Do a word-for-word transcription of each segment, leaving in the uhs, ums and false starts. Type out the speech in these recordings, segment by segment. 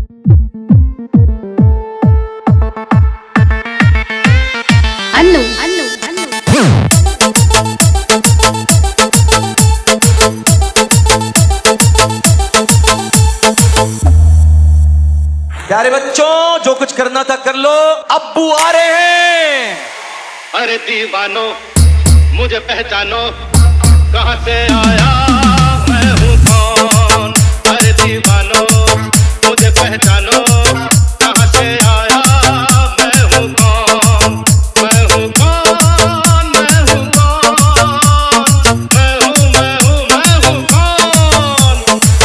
अन्नू अन्नू अन्नू प्यारे बच्चों, जो कुछ करना था कर लो, अब्बू आ रहे हैं। अरे दीवानो मुझे पहचानो, कहाँ से आया मैं हूँ कौन। अरे दीवानो मुझे पहचानो, कहाँ से आया मैं हूँ कौन। मैं हूँ कौन, मैं हूँ कौन, मैं हूँ मैं हूँ मैं हूँ कौन।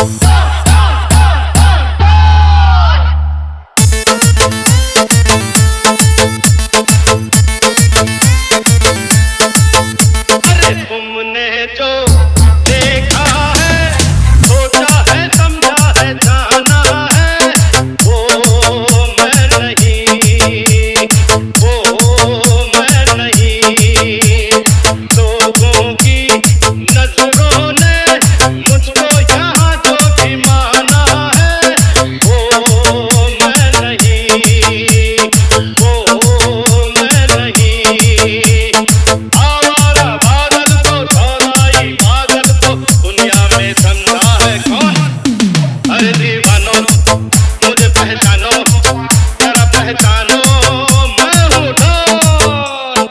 अरे तुमने जो देखा है, सोचा है, समझा है, जाना है, वो मैं नहीं, वो मैं नहीं। लोगों की नजरों ने मुझको यहाँ जो भी माना है, वो मैं नहीं, वो मैं नहीं। आवारा बादल को, सौदाई पागल को दुनिया में समझा है कौन। अरे दीवानो मुझे पहचानो, जरा पहचानो, मैं हूँ डॉन।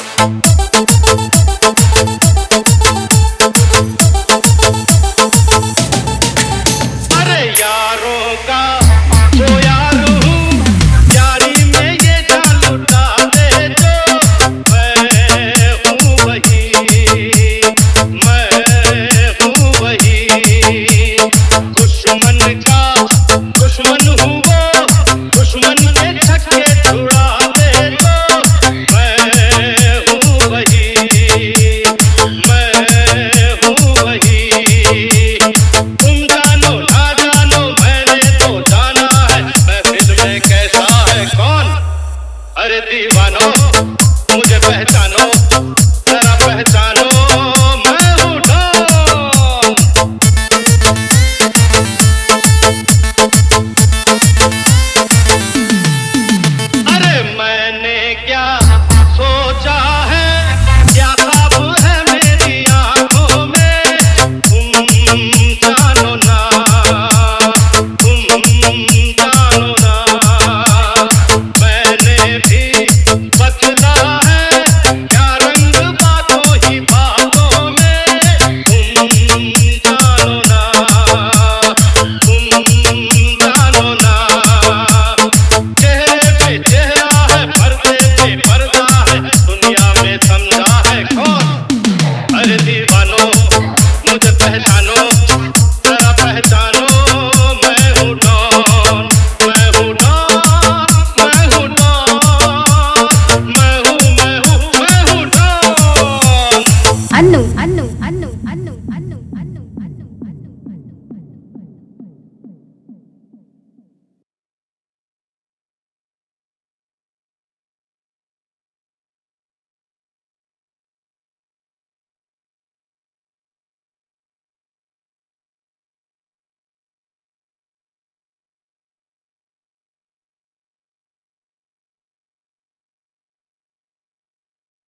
अरे यारों का जो यार हूँ, यारी में ये जान लुटा दे जो। मैं हूँ वही, मैं हूँ वही। दुश्मन का दुश्मन हूँ वो, दुश्मन के छक्के छुड़ा दे जो। मैं हूँ वही, मैं हूँ वही। तुम जानो ना जानो, मैंने तो जाना है महफिल में कैसा है कौन। अरे दीवाना